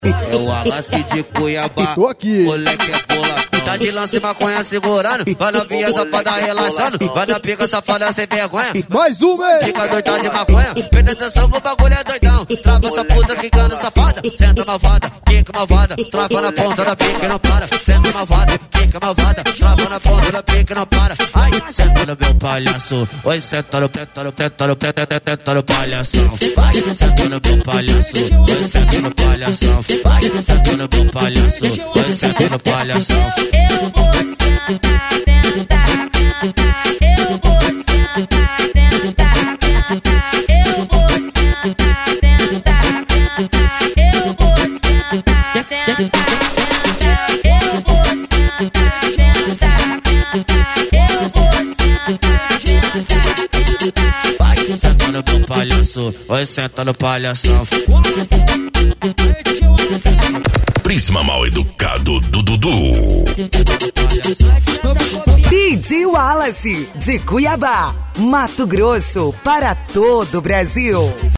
É o Wallace de Cuiabá, tô aqui. moleque é boladão. Tá de lance maconha segurando, vai na via safada relaxando, vai na pica safada sem vergonha. Mais uma, hein? Fica doidão de maconha, presta atenção que o bagulho é doidão. Trava essa puta quicando safada, senta malvada, quica malvada, trava na ponta da pica e não para. Senta malvada, quica malvada, trava na ponta da pica e não para. Ai, senta no meu palhaço, oi, senta no palhação. Vai, senta no meu palhaço, oi, senta no palhação. Vai, senta no meu palhaço, oi, senta no palhação. Eu vou sentar dentro da cama, eu vou sentar dentro da cama, eu vou sentar dentro da cama, eu vou sentar dentro da cama, eu vou sentar dentro da cama, eu vou sentar dentro da cama. Vai, senta no meu palhaço, oi, senta no palhação. Prisma Mal Educado do Dudu. DJ Wallace, de Cuiabá, Mato Grosso, para todo o Brasil.